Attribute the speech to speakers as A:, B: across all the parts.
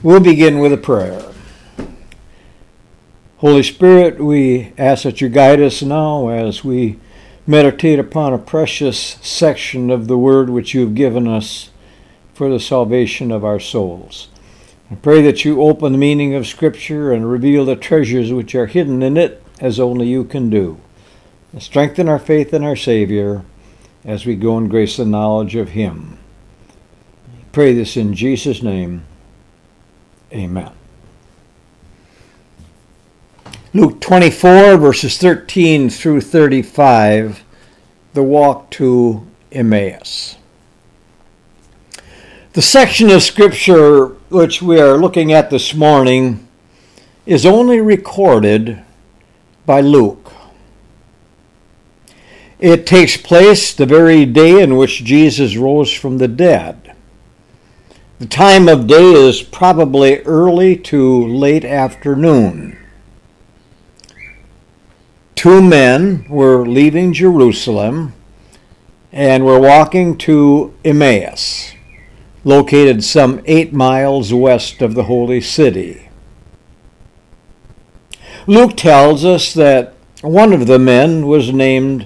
A: We'll begin with a prayer. Holy Spirit, we ask that you guide us now as we meditate upon a precious section of the Word which you have given us for the salvation of our souls. I pray that you open the meaning of Scripture and reveal the treasures which are hidden in it as only you can do. And strengthen our faith in our Savior as we go in grace and knowledge of Him. I pray this in Jesus' name. Amen. Luke 24, verses 13 through 35, the walk to Emmaus. The section of Scripture which we are looking at this morning is only recorded by Luke. It takes place the very day in which Jesus rose from the dead. The time of day is probably early to late afternoon. Two men were leaving Jerusalem and were walking to Emmaus, located some 8 miles west of the holy city. Luke tells us that one of the men was named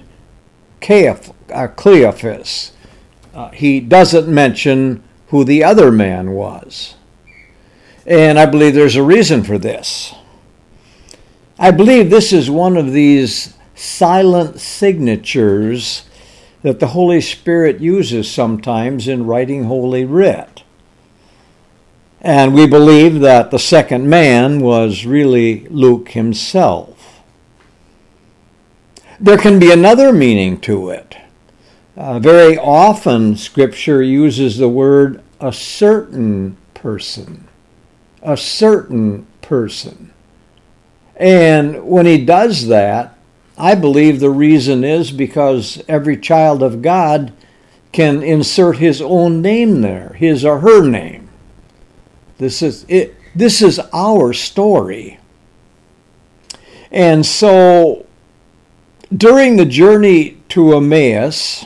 A: Cleophas. He doesn't mention who the other man was. And I believe there's a reason for this. I believe this is one of these silent signatures that the Holy Spirit uses sometimes in writing Holy Writ. And we believe that the second man was really Luke himself. There can be another meaning to it. Very often, Scripture uses the word a certain person. A certain person. And when he does that, I believe the reason is because every child of God can insert his own name there, his or her name. This is our story. And so, during the journey to Emmaus,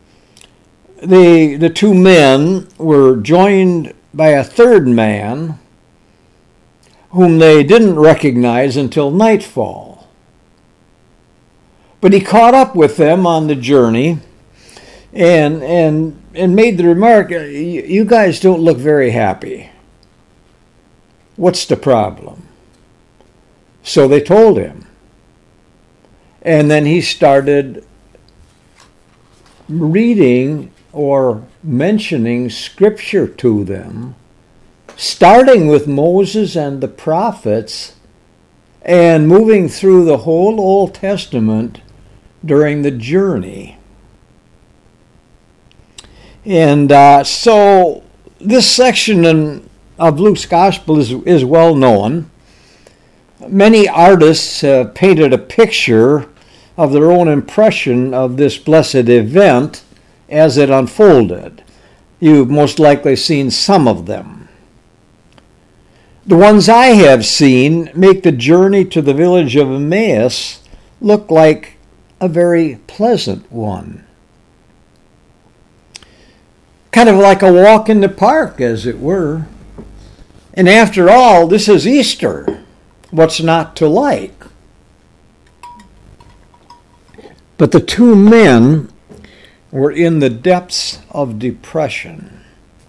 A: the two men were joined by a third man whom they didn't recognize until nightfall. But he caught up with them on the journey and made the remark, "You guys don't look very happy. What's the problem?" So they told him. And then he started reading or mentioning Scripture to them, starting with Moses and the prophets and moving through the whole Old Testament during the journey. And so this section of Luke's Gospel is well known. Many artists have painted a picture of their own impression of this blessed event as it unfolded. You've most likely seen some of them. The ones I have seen make the journey to the village of Emmaus look like a very pleasant one. Kind of like a walk in the park, as it were. And after all, this is Easter. What's not to like? But the two men were in the depths of depression.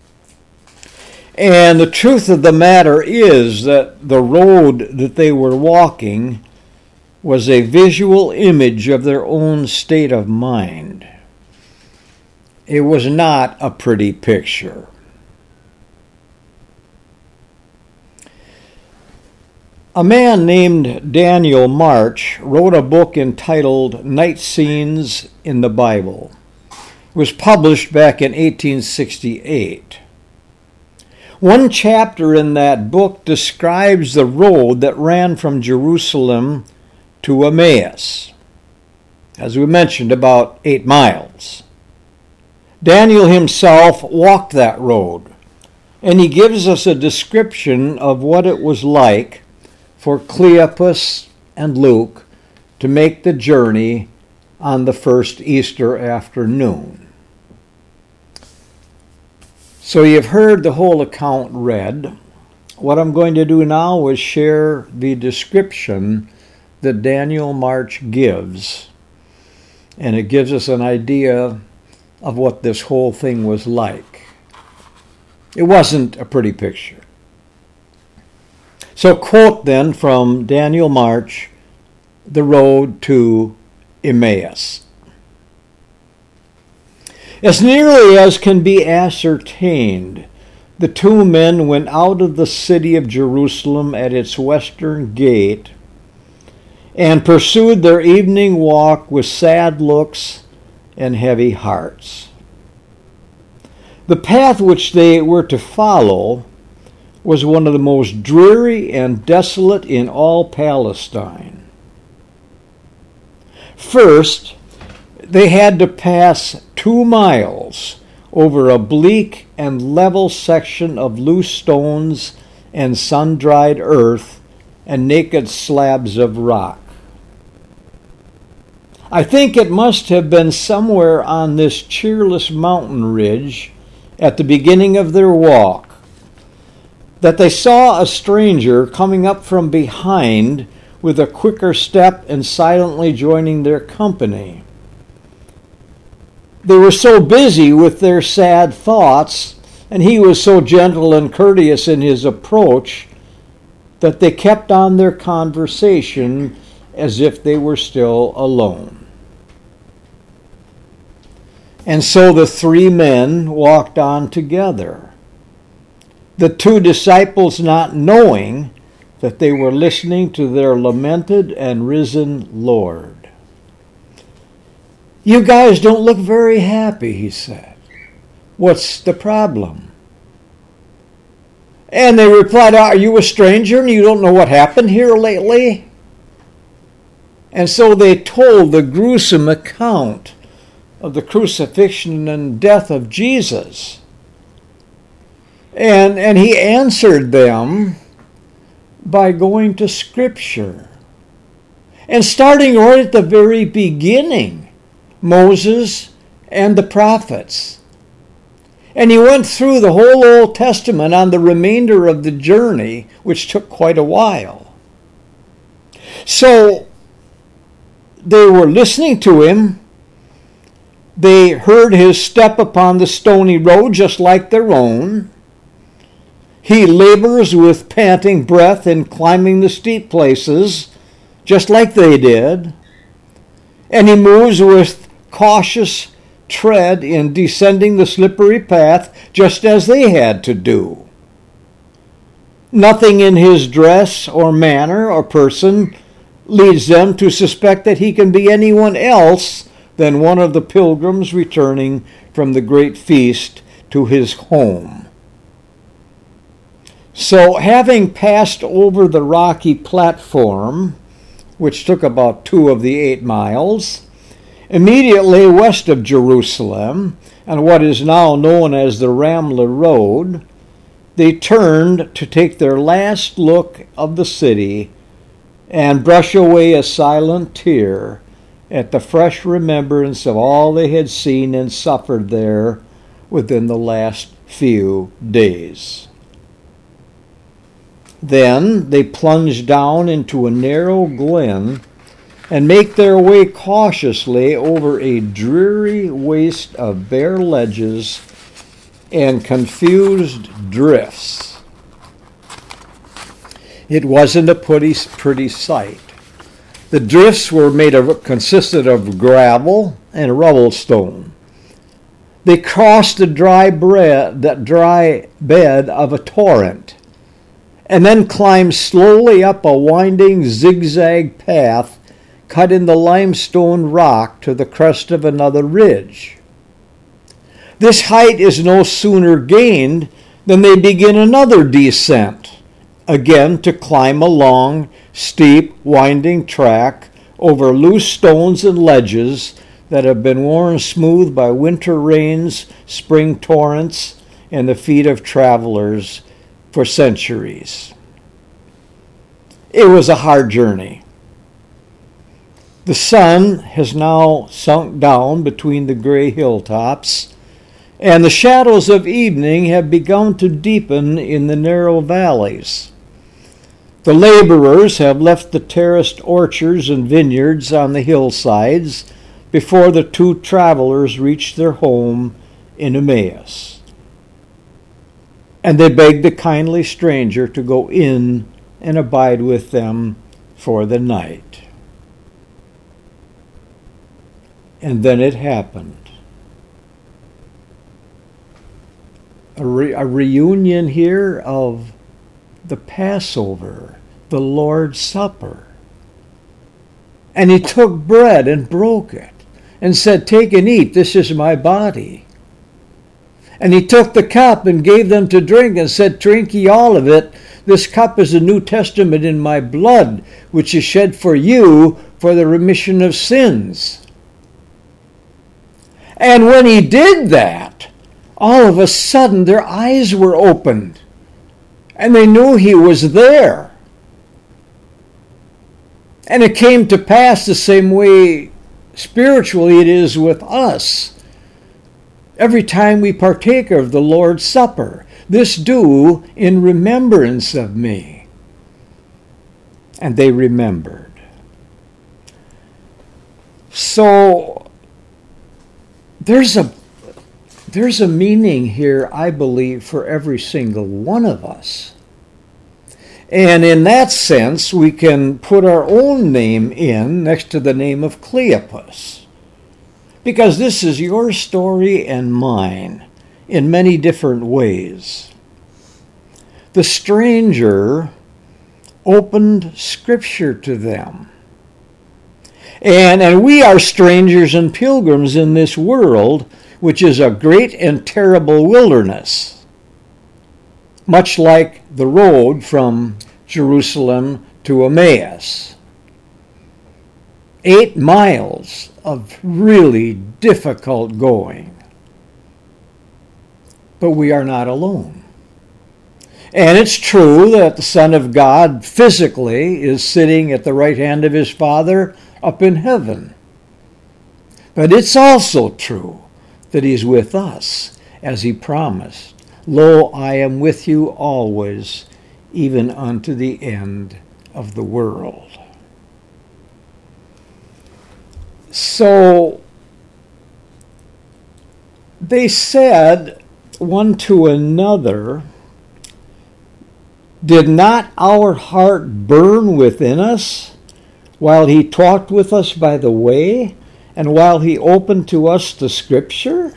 A: And the truth of the matter is that the road that they were walking was a visual image of their own state of mind. It was not a pretty picture. A man named Daniel March wrote a book entitled Night Scenes in the Bible. It was published back in 1868. One chapter in that book describes the road that ran from Jerusalem to Emmaus. As we mentioned, about 8 miles. Daniel himself walked that road, and he gives us a description of what it was like for Cleophas and Luke to make the journey on the first Easter afternoon. So you've heard the whole account read. what I'm going to do now is share the description that Daniel March gives. And it gives us an idea of what this whole thing was like. It wasn't a pretty picture. So quote then from Daniel March, The Road to Emmaus. As nearly as can be ascertained, the two men went out of the city of Jerusalem at its western gate and pursued their evening walk with sad looks and heavy hearts. The path which they were to follow was one of the most dreary and desolate in all Palestine. First, they had to pass 2 miles over a bleak and level section of loose stones and sun-dried earth and naked slabs of rock. I think it must have been somewhere on this cheerless mountain ridge at the beginning of their walk that they saw a stranger coming up from behind with a quicker step and silently joining their company. They were so busy with their sad thoughts, and he was so gentle and courteous in his approach, that they kept on their conversation as if they were still alone. And so the 3 men walked on together, the 2 disciples not knowing that they were listening to their lamented and risen Lord. "You guys don't look very happy," he said. "What's the problem?" And they replied, "Are you a stranger and you don't know what happened here lately?" And so they told the gruesome account of the crucifixion and death of Jesus. And he answered them by going to Scripture. And starting right at the very beginning, Moses and the prophets. And he went through the whole Old Testament on the remainder of the journey, which took quite a while. So they were listening to him. They heard his step upon the stony road just like their own. He labors with panting breath in climbing the steep places just like they did. And he moves with cautious tread in descending the slippery path just as they had to do. Nothing in his dress or manner or person leads them to suspect that he can be anyone else than one of the pilgrims returning from the great feast to his home. So, having passed over the rocky platform, which took about 2 of the 8 miles, immediately west of Jerusalem, on what is now known as the Ramla Road, they turned to take their last look of the city and brush away a silent tear at the fresh remembrance of all they had seen and suffered there within the last few days. Then they plunge down into a narrow glen and make their way cautiously over a dreary waste of bare ledges and confused drifts. It wasn't a pretty sight. The drifts consisted of gravel and rubble stone. They crossed the dry bed of a torrent, and then climbed slowly up a winding zigzag path cut in the limestone rock to the crest of another ridge. This height is no sooner gained than they begin another descent, again to climb a long, steep, winding track over loose stones and ledges that have been worn smooth by winter rains, spring torrents, and the feet of travelers for centuries. It was a hard journey. The sun has now sunk down between the gray hilltops, and the shadows of evening have begun to deepen in the narrow valleys. The laborers have left the terraced orchards and vineyards on the hillsides before the two travelers reach their home in Emmaus. And they beg the kindly stranger to go in and abide with them for the night. And then it happened. A reunion here of the Passover, the Lord's Supper. And he took bread and broke it and said, "Take and eat, this is my body." And he took the cup and gave them to drink and said, "Drink ye all of it. This cup is the New Testament in my blood, which is shed for you for the remission of sins." And when he did that, all of a sudden their eyes were opened, and they knew he was there. And it came to pass the same way spiritually it is with us. Every time we partake of the Lord's Supper, this do in remembrance of me. And they remembered. So there's a meaning here, I believe, for every single one of us. And in that sense, we can put our own name in next to the name of Cleopas. Because this is your story and mine in many different ways. The stranger opened Scripture to them. And we are strangers and pilgrims in this world, which is a great and terrible wilderness. Much like the road from Jerusalem to Emmaus. 8 miles of really difficult going. But we are not alone. And it's true that the Son of God physically is sitting at the right hand of his Father up in heaven. But it's also true that he's with us, as he promised. "Lo, I am with you always, even unto the end of the world." So they said one to another, "Did not our heart burn within us while he talked with us by the way, and while he opened to us the Scripture?"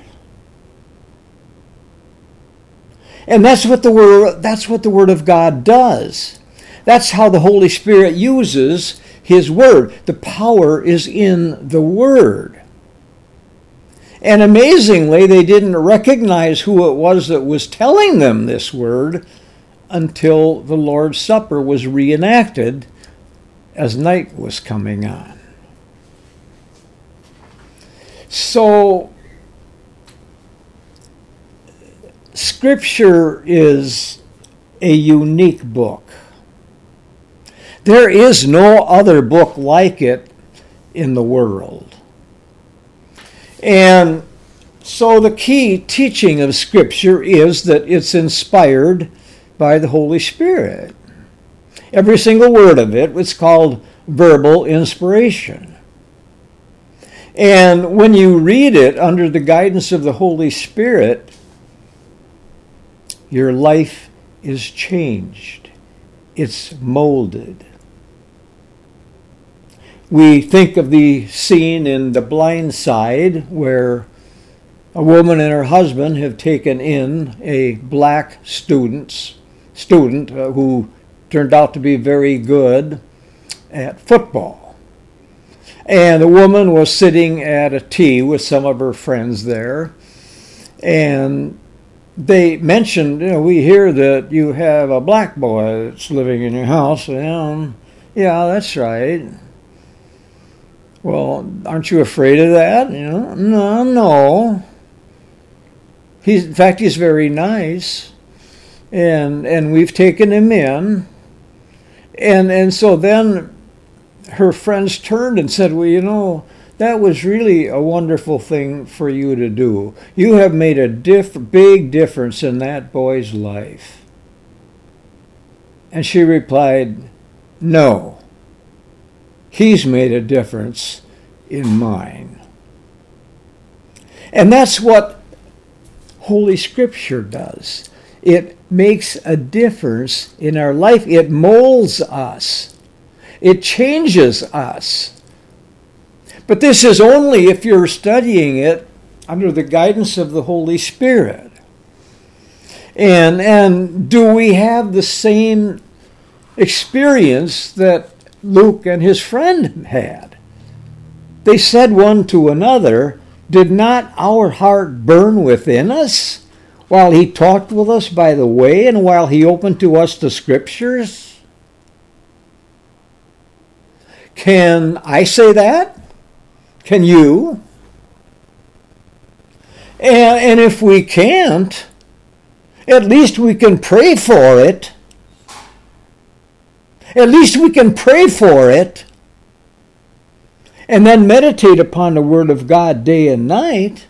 A: And that's what the Word of God does. That's how the Holy Spirit uses His Word. The power is in the Word. And amazingly, they didn't recognize who it was that was telling them this word until the Lord's Supper was reenacted as night was coming on. So, Scripture is a unique book. There is no other book like it in the world. And so the key teaching of Scripture is that it's inspired by the Holy Spirit. Every single word of it was called verbal inspiration. And when you read it under the guidance of the Holy Spirit, your life is changed. It's molded. We think of the scene in The Blind Side where a woman and her husband have taken in a black student who turned out to be very good at football. And the woman was sitting at a tea with some of her friends there, and they mentioned, we hear that you have a black boy that's living in your house. Yeah, that's right. Well, aren't you afraid of that? No. In fact, he's very nice. And we've taken him in. And so then her friends turned and said, well, that was really a wonderful thing for you to do. You have made a big difference in that boy's life. And she replied, no, he's made a difference in mine. And that's what Holy Scripture does. It makes a difference in our life. It molds us. It changes us. But this is only if you're studying it under the guidance of the Holy Spirit. And do we have the same experience that Luke and his friend had? They said one to another, did not our heart burn within us while he talked with us by the way and while he opened to us the Scriptures? Can I say that? Can you? And if we can't, at least we can pray for it. At least we can pray for it and then meditate upon the Word of God day and night.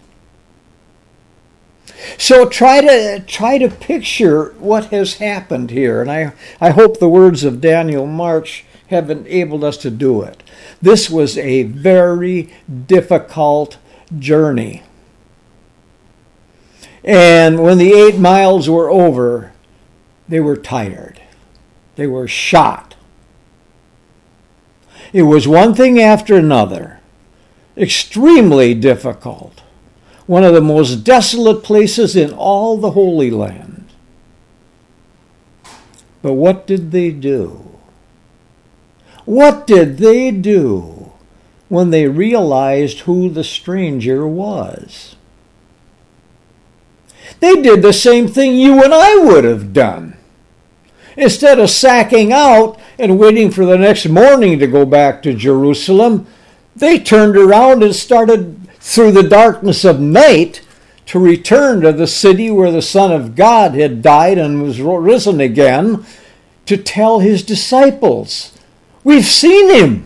A: So try to picture what has happened here. And I hope the words of Daniel March have enabled us to do it. This was a very difficult journey. And when the 8 miles were over, they were tired. They were shot. It was one thing after another. Extremely difficult. One of the most desolate places in all the Holy Land. But what did they do? What did they do when they realized who the stranger was? They did the same thing you and I would have done. Instead of sacking out and waiting for the next morning to go back to Jerusalem, they turned around and started through the darkness of night to return to the city where the Son of God had died and was risen again, to tell his disciples, we've seen him.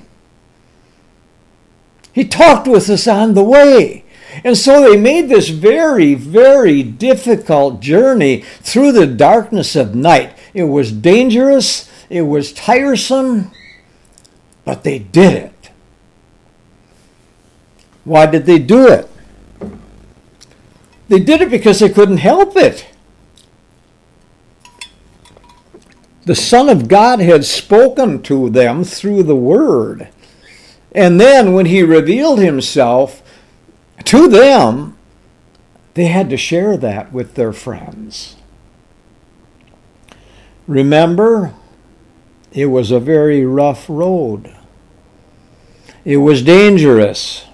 A: He talked with us on the way. And so they made this very, very difficult journey through the darkness of night. It was dangerous. It was tiresome. But they did it. Why did they do it? They did it because they couldn't help it. The Son of God had spoken to them through the Word. And then when he revealed himself to them, they had to share that with their friends. Remember, it was a very rough road. It was dangerous.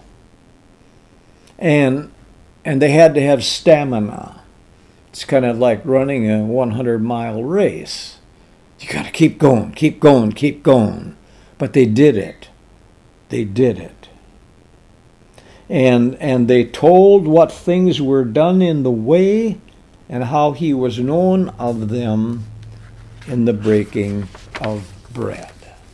A: And they had to have stamina. It's kind of like running a 100-mile race. You got to keep going, keep going, keep going. But they did it. They did it. And they told what things were done in the way and how he was known of them in the breaking of bread.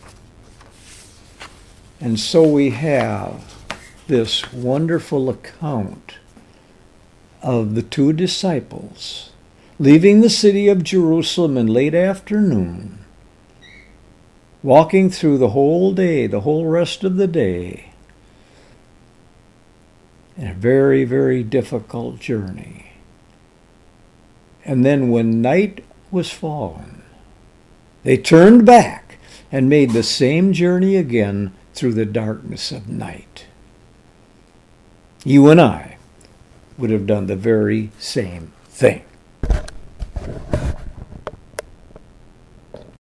A: And so we have this wonderful account of the two disciples leaving the city of Jerusalem in late afternoon, walking through the whole day, the whole rest of the day, in a very, very difficult journey. And then when night was fallen, they turned back and made the same journey again through the darkness of night. You and I would have done the very same thing.